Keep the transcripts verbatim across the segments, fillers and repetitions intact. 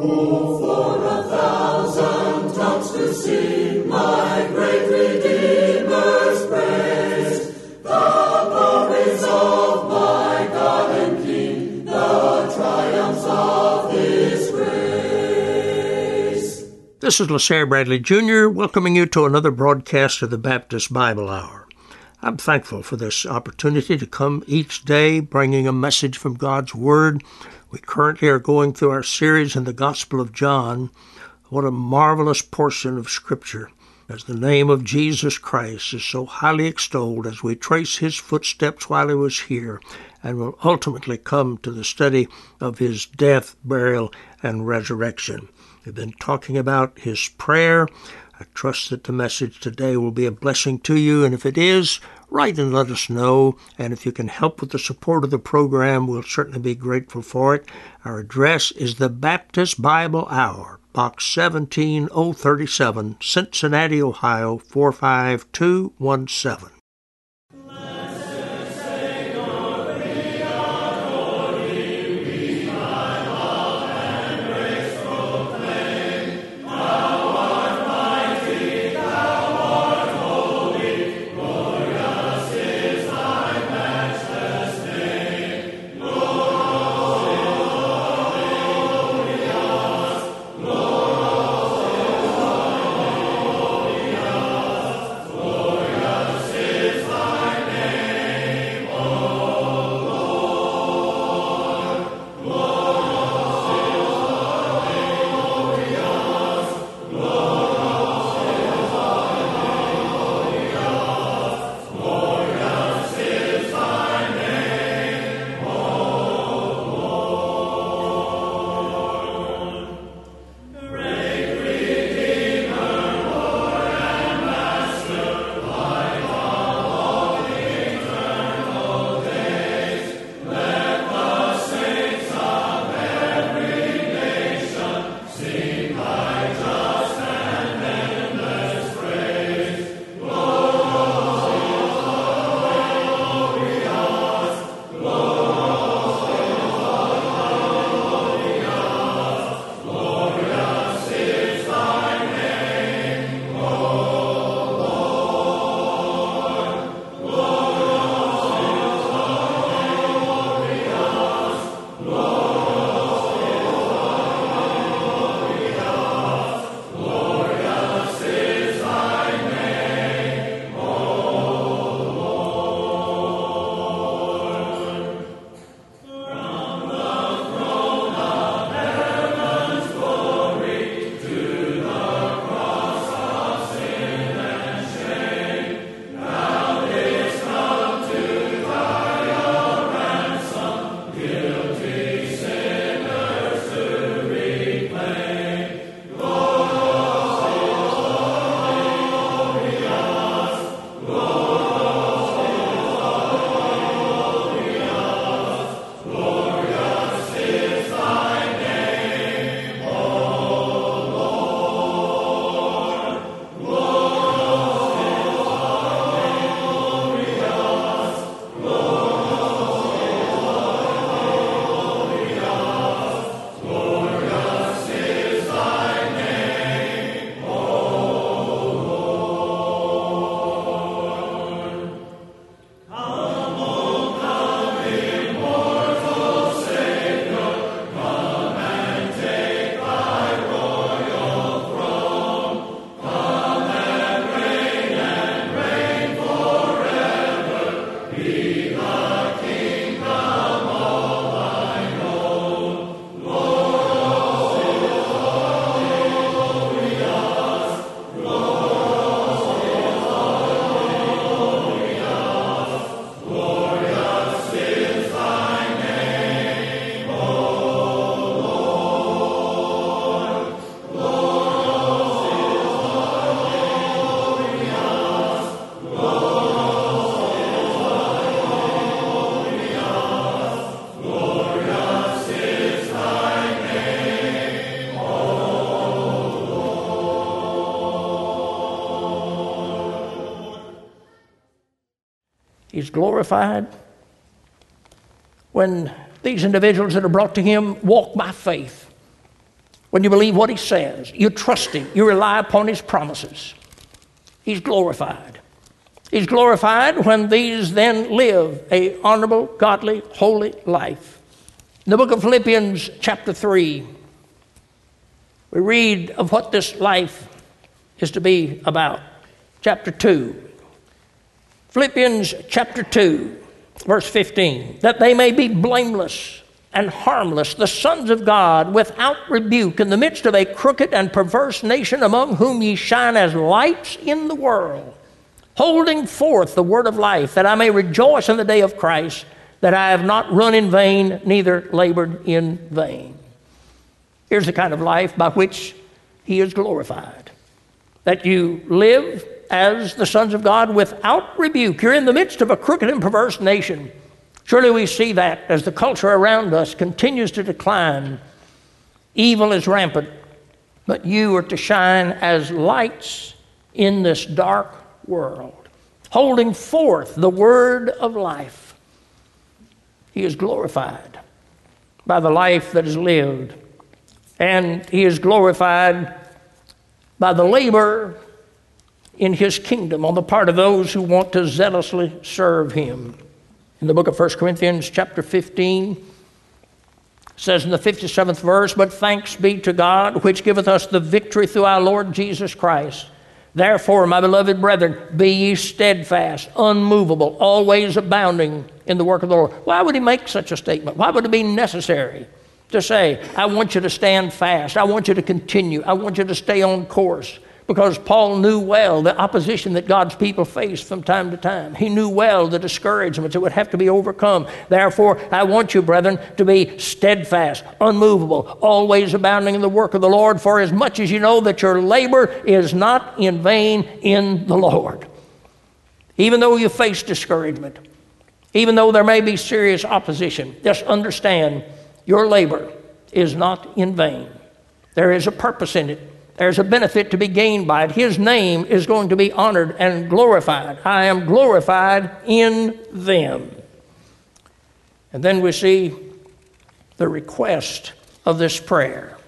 This is LaSalle Bradley Junior welcoming you to another broadcast of the Baptist Bible Hour. I'm thankful for this opportunity to come each day bringing a message from God's Word. We currently are going through our series in the Gospel of John. What a marvelous portion of Scripture, as the name of Jesus Christ is so highly extolled as we trace his footsteps while he was here, and will ultimately come to the study of his death, burial, and resurrection. We've been talking about his prayer. I trust that the message today will be a blessing to you, and if it is, write and let us know. And if you can help with the support of the program, we'll certainly be grateful for it. Our address is the Baptist Bible Hour, Box seventeen oh thirty-seven, Cincinnati, Ohio, four five two one seven. He's glorified when these individuals that are brought to him walk by faith. when you believe what he says, you trust him, you rely upon his promises, he's glorified. He's glorified when these then live a honorable, godly, holy life. In the book of Philippians chapter three, we read of what this life is to be about. Chapter two. Philippians chapter two, verse fifteen. That they may be blameless and harmless, the sons of God, without rebuke, in the midst of a crooked and perverse nation, among whom ye shine as lights in the world, holding forth the word of life, that I may rejoice in the day of Christ, that I have not run in vain, neither labored in vain. Here's the kind of life by which he is glorified. That you live as the sons of God without rebuke. You're in the midst of a crooked and perverse nation. Surely we see that as the culture around us continues to decline. Evil is rampant, but you are to shine as lights in this dark world, holding forth the word of life. He is glorified by the life that is lived, and he is glorified by the labor in his kingdom on the part of those who want to zealously serve him. In the book of First Corinthians chapter fifteen, it says in the fifty-seventh verse, but thanks be to God, which giveth us the victory through our Lord Jesus Christ. Therefore, my beloved brethren, be ye steadfast, unmovable, always abounding in the work of the Lord. Why would he make such a statement? Why would it be necessary to say, I want you to stand fast, I want you to continue, I want you to stay on course? Because Paul knew well the opposition that God's people faced from time to time. He knew well the discouragements that would have to be overcome. Therefore, I want you, brethren, to be steadfast, unmovable, always abounding in the work of the Lord, for as much as you know that your labor is not in vain in the Lord. Even though you face discouragement, even though there may be serious opposition, just understand your labor is not in vain. There is a purpose in it. There's a benefit to be gained by it. His name is going to be honored and glorified. I am glorified in them. And then we see the request of this prayer.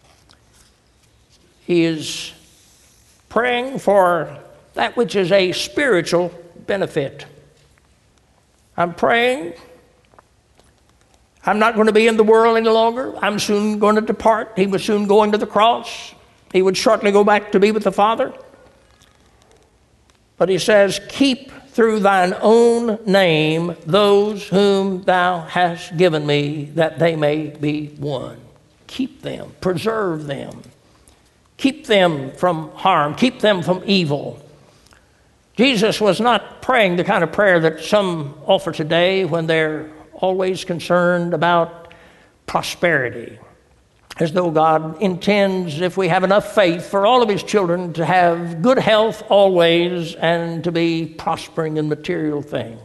He is praying for that which is a spiritual benefit. I'm praying. I'm not going to be in the world any longer. I'm soon going to depart. He was soon going to the cross. He would shortly go back to be with the Father. But he says, keep through thine own name those whom thou hast given me, that they may be one. Keep them, preserve them. Keep them from harm, keep them from evil. Jesus was not praying the kind of prayer that some offer today when they're always concerned about prosperity, as though God intends, if we have enough faith, for all of his children to have good health always and to be prospering in material things.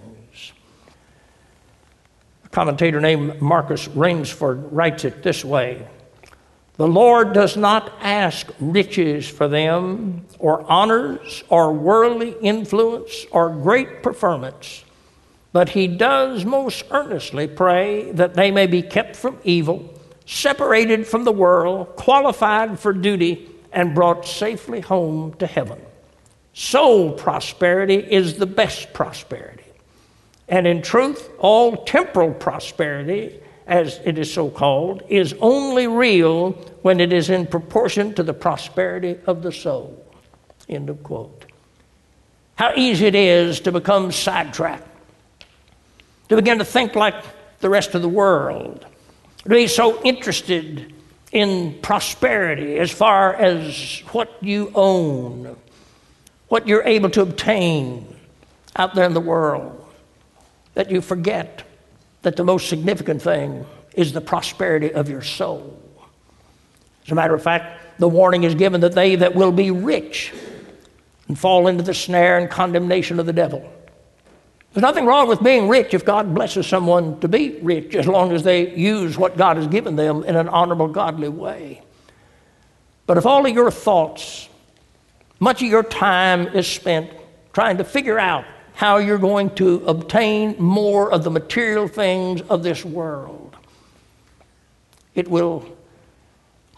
A commentator named Marcus Rainsford writes it this way: the Lord does not ask riches for them, or honors, or worldly influence, or great preferments, but he does most earnestly pray that they may be kept from evil, separated from the world, qualified for duty, and brought safely home to heaven. Soul prosperity is the best prosperity. And in truth, all temporal prosperity, as it is so called, is only real when it is in proportion to the prosperity of the soul. End of quote. How easy it is to become sidetracked, to begin to think like the rest of the world, to be so interested in prosperity as far as what you own, what you're able to obtain out there in the world, that you forget that the most significant thing is the prosperity of your soul. As a matter of fact, the warning is given that they that will be rich and fall into the snare and condemnation of the devil. There's nothing wrong with being rich if God blesses someone to be rich, as long as they use what God has given them in an honorable, godly way. But if all of your thoughts, much of your time is spent trying to figure out how you're going to obtain more of the material things of this world, it will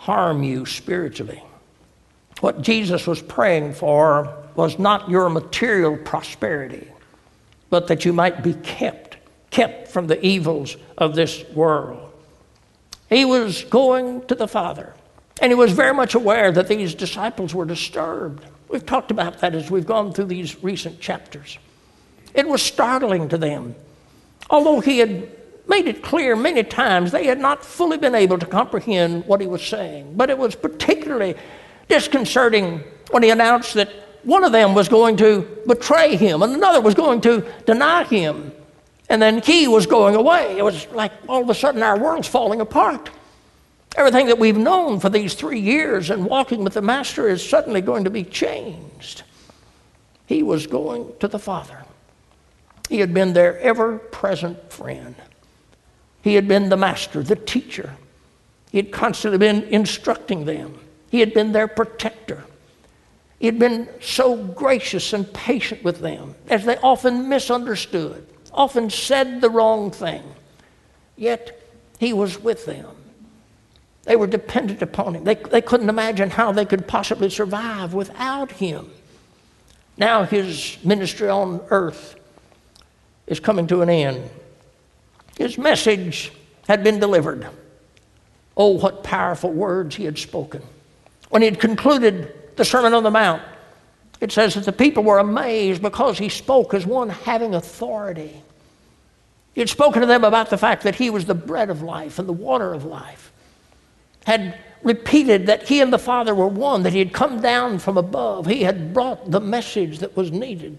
harm you spiritually. What Jesus was praying for was not your material prosperity, but that you might be kept, kept from the evils of this world. He was going to the Father, and he was very much aware that these disciples were disturbed. We've talked about that as we've gone through these recent chapters. It was startling to them. Although he had made it clear many times, they had not fully been able to comprehend what he was saying. But it was particularly disconcerting when he announced that one of them was going to betray him and another was going to deny him. And then he was going away. It was like all of a sudden our world's falling apart. Everything that we've known for these three years and walking with the Master is suddenly going to be changed. He was going to the Father. He had been their ever-present friend. He had been the master, the teacher. He had constantly been instructing them. He had been their protector. He had been so gracious and patient with them as they often misunderstood, often said the wrong thing. Yet he was with them. They were dependent upon him. They, they couldn't imagine how they could possibly survive without him. Now his ministry on earth is coming to an end. His message had been delivered. Oh, what powerful words he had spoken. When he had concluded the Sermon on the Mount, it says that the people were amazed because he spoke as one having authority. He had spoken to them about the fact that he was the bread of life and the water of life. Had repeated that he and the Father were one, that he had come down from above. He had brought the message that was needed.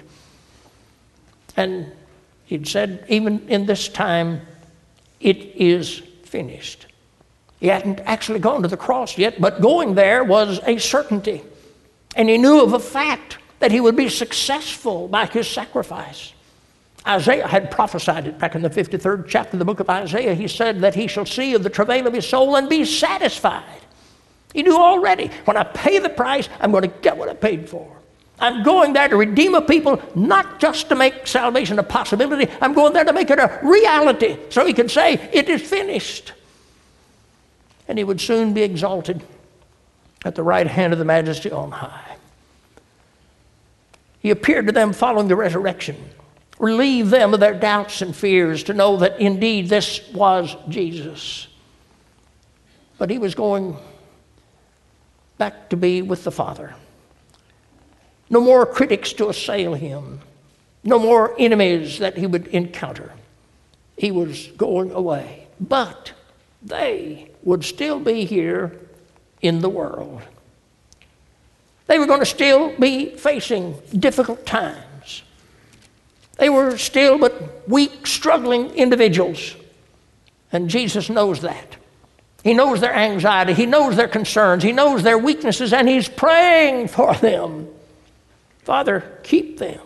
And he'd said, even in this time, it is finished. He hadn't actually gone to the cross yet, but going there was a certainty. And he knew of a fact that he would be successful by his sacrifice. Isaiah had prophesied it back in the fifty-third chapter of the book of Isaiah. He said that he shall see of the travail of his soul and be satisfied. He knew already, when I pay the price, I'm going to get what I paid for. I'm going there to redeem a people, not just to make salvation a possibility. I'm going there to make it a reality so he could say, it is finished. And he would soon be exalted at the right hand of the Majesty on high. He appeared to them following the resurrection, relieved them of their doubts and fears to know that indeed this was Jesus. But he was going back to be with the Father. No more critics to assail him. No more enemies that he would encounter. He was going away. But they would still be here in the world. They were going to still be facing difficult times. They were still but weak, struggling individuals. And Jesus knows that. He knows their anxiety. He knows their concerns. He knows their weaknesses, and he's praying for them. Father, keep them.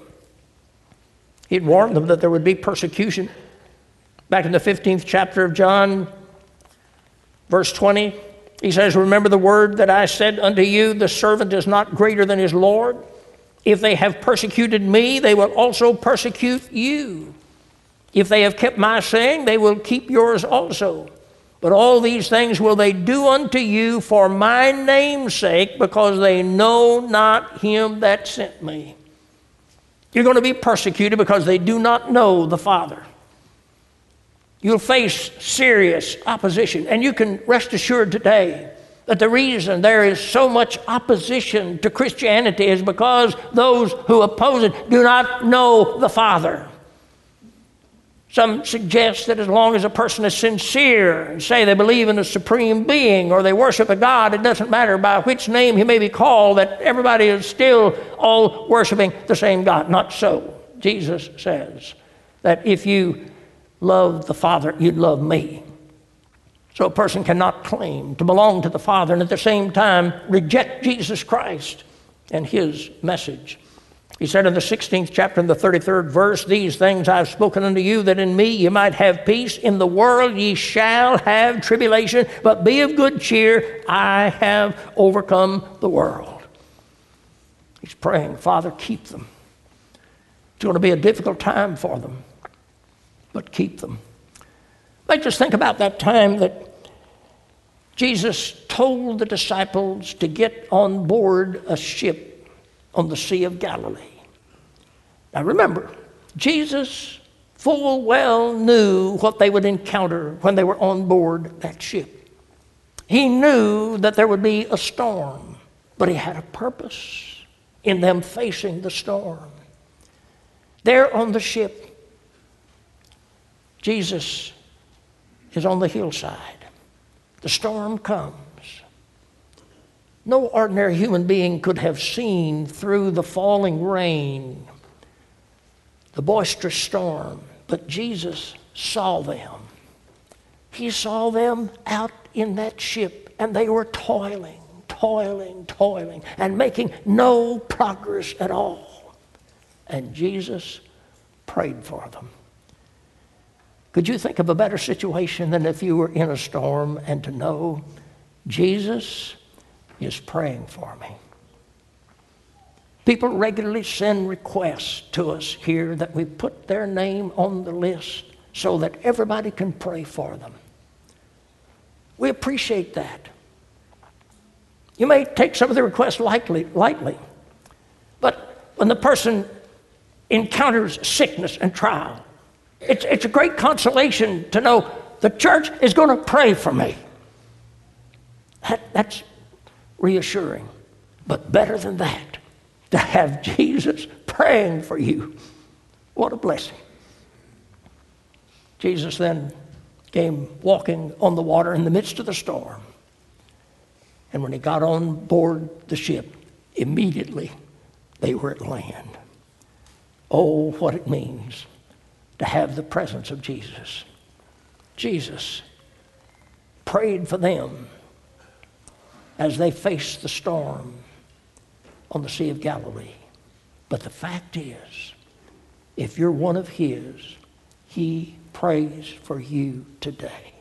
He'd warned them that there would be persecution. Back in the fifteenth chapter of John, verse twenty, he says, remember the word that I said unto you, the servant is not greater than his Lord. If they have persecuted me, they will also persecute you. If they have kept my saying, they will keep yours also. But all these things will they do unto you for my name's sake, because they know not him that sent me. You're going to be persecuted because they do not know the Father. You'll face serious opposition, and you can rest assured today that the reason there is so much opposition to Christianity is because those who oppose it do not know the Father. Some suggest that as long as a person is sincere and say they believe in a supreme being or they worship a God, it doesn't matter by which name he may be called, that everybody is still all worshiping the same God. Not so. Jesus says that if you love the Father, you'd love me. So a person cannot claim to belong to the Father and at the same time reject Jesus Christ and his message. He said in the sixteenth chapter and the thirty-third verse, these things I've spoken unto you, that in me you might have peace. In the world ye shall have tribulation, but be of good cheer. I have overcome the world. He's praying, Father, keep them. It's going to be a difficult time for them, but keep them. Like, just think about that time that Jesus told the disciples to get on board a ship on the Sea of Galilee. Now remember, Jesus full well knew what they would encounter when they were on board that ship. He knew that there would be a storm, but he had a purpose in them facing the storm. There on the ship, Jesus is on the hillside. The storm comes. No ordinary human being could have seen through the falling rain, the boisterous storm, but Jesus saw them. He saw them out in that ship, and they were toiling, toiling, toiling, and making no progress at all. And Jesus prayed for them. Could you think of a better situation than if you were in a storm and to know Jesus is praying for me? People regularly send requests to us here that we put their name on the list so that everybody can pray for them. We appreciate that. You may take some of the requests lightly, lightly, but when the person encounters sickness and trial, it's, it's a great consolation to know the church is going to pray for me. That, that's reassuring. But better than that, to have Jesus praying for you. What a blessing. Jesus then came walking on the water in the midst of the storm. And when he got on board the ship, immediately they were at land. Oh, what it means to have the presence of Jesus. Jesus prayed for them as they faced the storm on the Sea of Galilee. But the fact is, if you're one of his, he prays for you today.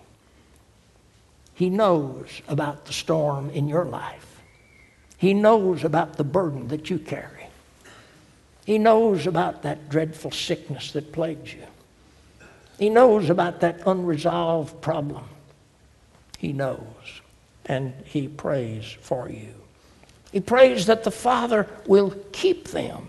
He knows about the storm in your life. He knows about the burden that you carry. He knows about that dreadful sickness that plagues you. He knows about that unresolved problem. He knows, and he prays for you. He prays that the Father will keep them.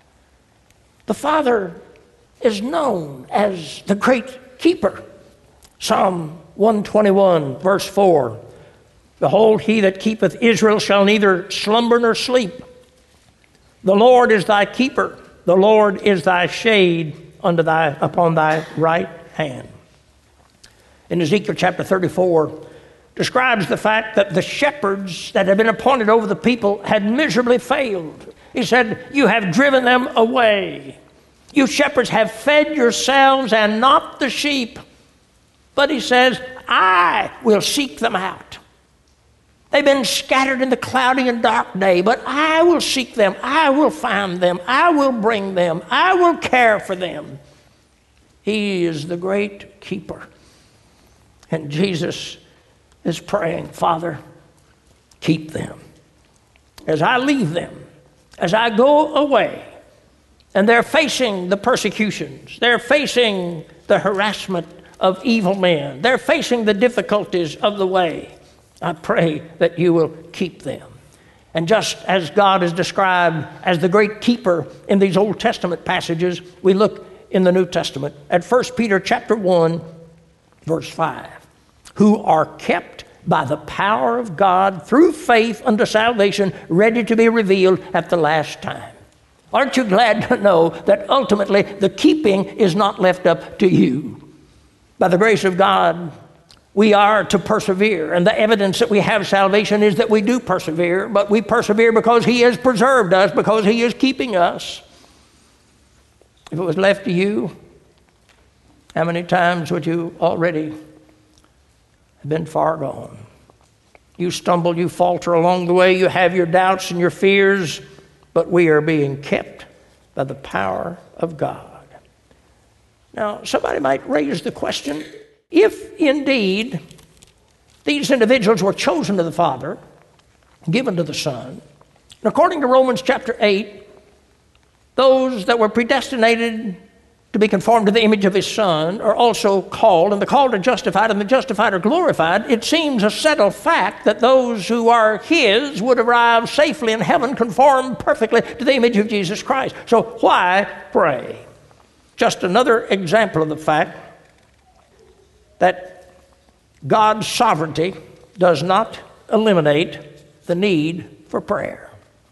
The Father is known as the great keeper. Psalm one twenty-one, verse four. Behold, he that keepeth Israel shall neither slumber nor sleep. The Lord is thy keeper. The Lord is thy shade under thy, upon thy right hand. In Ezekiel chapter thirty-four, describes the fact that the shepherds that had been appointed over the people had miserably failed. He said, you have driven them away. You shepherds have fed yourselves and not the sheep. But he says, I will seek them out. They've been scattered in the cloudy and dark day, but I will seek them. I will find them. I will bring them. I will care for them. He is the great keeper. And Jesus is praying, Father, keep them. As I leave them, as I go away, and they're facing the persecutions, they're facing the harassment of evil men, they're facing the difficulties of the way, I pray that you will keep them. And just as God is described as the great keeper in these Old Testament passages, we look in the New Testament at First Peter chapter one, verse five. Who are kept by the power of God through faith unto salvation, ready to be revealed at the last time. Aren't you glad to know that ultimately the keeping is not left up to you? By the grace of God, we are to persevere, and the evidence that we have salvation is that we do persevere, but we persevere because he has preserved us, because he is keeping us. If it was left to you, how many times would you already have been far gone? You stumble, you falter along the way, you have your doubts and your fears, but we are being kept by the power of God. Now, somebody might raise the question, if indeed these individuals were chosen to the Father, given to the Son, and according to Romans chapter eight, those that were predestinated to be conformed to the image of his Son are also called, and the called are justified, and the justified are glorified, it seems a settled fact that those who are his would arrive safely in heaven, conformed perfectly to the image of Jesus Christ. So why pray? Just another example of the fact that God's sovereignty does not eliminate the need for prayer.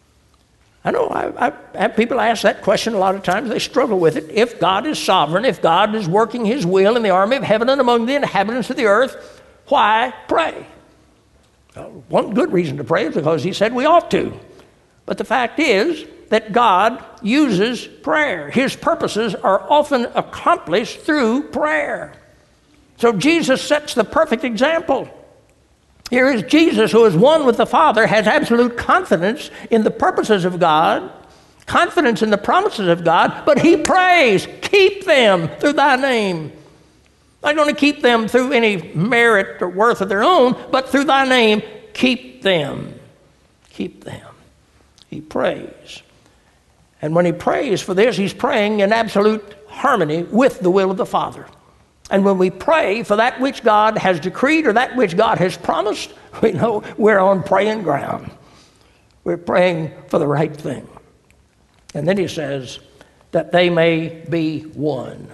I know I, I have people ask that question a lot of times. They struggle with it. If God is sovereign, if God is working his will in the army of heaven and among the inhabitants of the earth, why pray? Well, one good reason to pray is because he said we ought to. But the fact is that God uses prayer. His purposes are often accomplished through prayer. So Jesus sets the perfect example. Here is Jesus, who is one with the Father, has absolute confidence in the purposes of God, confidence in the promises of God, but he prays, keep them through thy name. Not going to keep them through any merit or worth of their own, but through thy name, keep them. Keep them. He prays. And when he prays for this, he's praying in absolute harmony with the will of the Father. And when we pray for that which God has decreed or that which God has promised, we know we're on praying ground. We're praying for the right thing. And then he says that they may be one.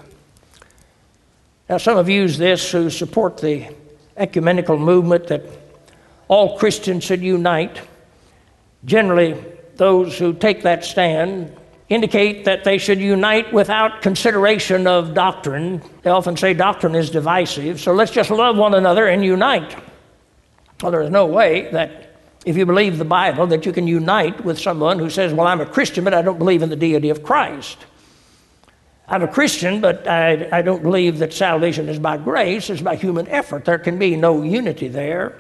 Now, some have used this who support the ecumenical movement that all Christians should unite. Generally, those who take that stand indicate that they should unite without consideration of doctrine. They often say doctrine is divisive, so let's just love one another and unite. Well, there is no way that if you believe the Bible that you can unite with someone who says, well, I'm a Christian, but I don't believe in the deity of Christ. I'm a Christian, but I, I don't believe that salvation is by grace, it's by human effort. There can be no unity there.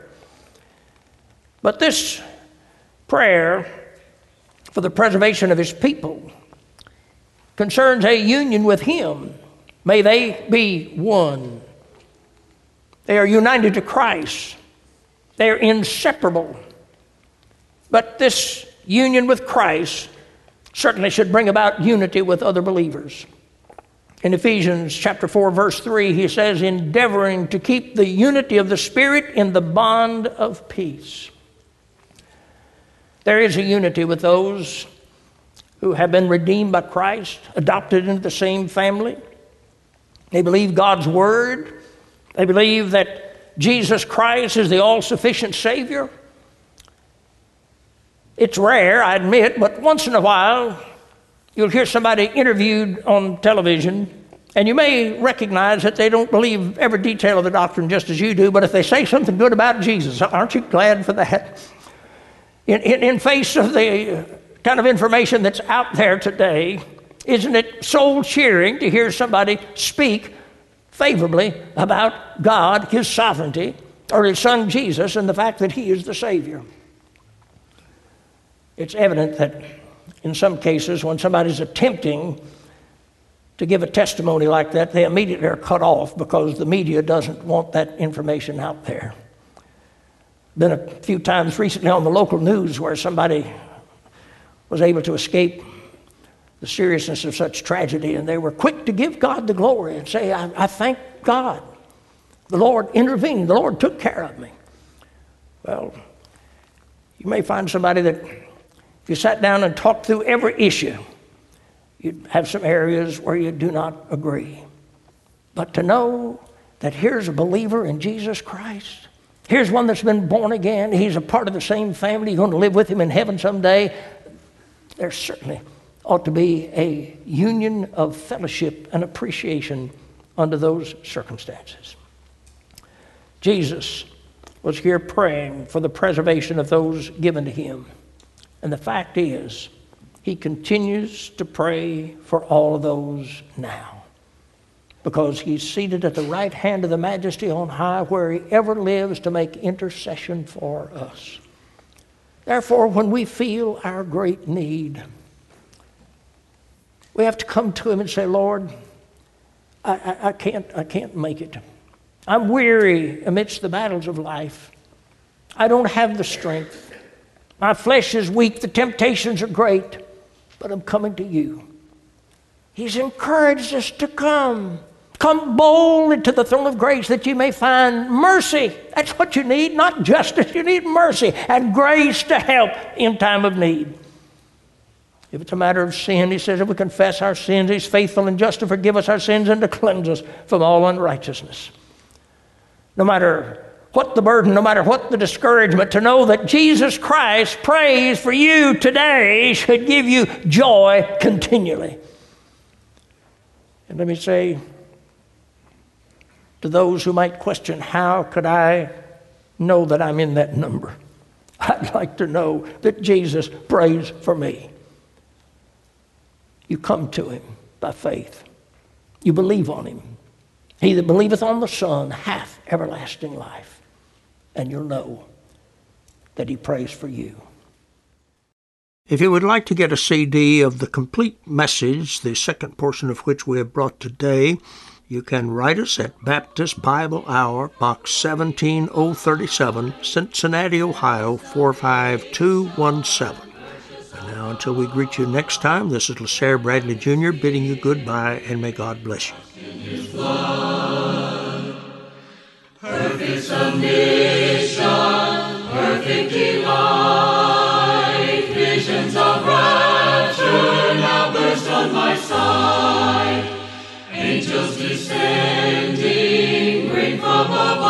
But this prayer for the preservation of his people concerns a union with him. May they be one. They are united to Christ. They are inseparable. But this union with Christ certainly should bring about unity with other believers. In Ephesians chapter four, verse three, he says, endeavoring to keep the unity of the Spirit in the bond of peace. There is a unity with those who have been redeemed by Christ, adopted into the same family. They believe God's word. They believe that Jesus Christ is the all-sufficient Savior. It's rare, I admit, but once in a while you'll hear somebody interviewed on television, and you may recognize that they don't believe every detail of the doctrine just as you do, but if they say something good about Jesus, aren't you glad for that? In, in, in face of the kind of information that's out there today, isn't it soul-cheering to hear somebody speak favorably about God, his sovereignty, or his son Jesus, and the fact that he is the Savior? It's evident that in some cases when somebody's attempting to give a testimony like that, they immediately are cut off because the media doesn't want that information out there. Been a few times recently on the local news where somebody was able to escape the seriousness of such tragedy, and they were quick to give God the glory and say, I, I thank God. The Lord intervened. The Lord took care of me. Well, you may find somebody that if you sat down and talked through every issue, you'd have some areas where you do not agree. But to know that here's a believer in Jesus Christ, here's one that's been born again, he's a part of the same family, you're going to live with him in heaven someday, there certainly ought to be a union of fellowship and appreciation under those circumstances. Jesus was here praying for the preservation of those given to him. And the fact is, he continues to pray for all of those now, because he's seated at the right hand of the Majesty on high, where he ever lives to make intercession for us. Therefore, when we feel our great need, we have to come to him and say, Lord, I, I, I can't, I can't make it. I'm weary amidst the battles of life. I don't have the strength. My flesh is weak. The temptations are great, but I'm coming to you. He's encouraged us to come. Come boldly to the throne of grace that you may find mercy. That's what you need, not justice. You need mercy and grace to help in time of need. If it's a matter of sin, he says, if we confess our sins, he's faithful and just to forgive us our sins and to cleanse us from all unrighteousness. No matter what the burden, no matter what the discouragement, to know that Jesus Christ prays for you today should give you joy continually. And let me say to those who might question, how could I know that I'm in that number? I'd like to know that Jesus prays for me. You come to him by faith. You believe on him. He that believeth on the Son hath everlasting life. And you'll know that he prays for you. If you would like to get a C D of the complete message, the second portion of which we have brought today, you can write us at Baptist Bible Hour, Box seventeen oh thirty-seven, Cincinnati, Ohio, four five two one seven. And now, until we greet you next time, this is LaSair Bradley Junior bidding you goodbye, and may God bless you. In his blood, perfect submission, perfect delight, visions of rapture now burst on my sight. Angels descending, bring from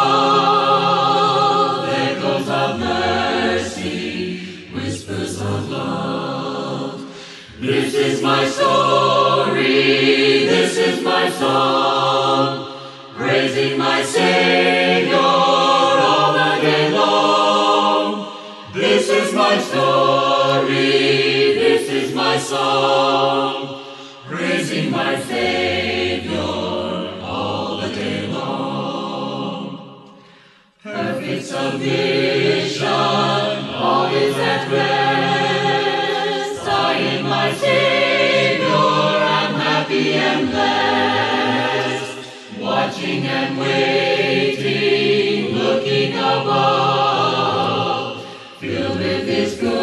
above echoes of mercy, whispers of love. This is my story, this is my song, praising my Savior all the day long. This is my story, this is my song, praising my Savior all the day long. Perfect submission, all is at rest. I in my Savior am happy and blessed, watching and waiting, looking above, filled with his good.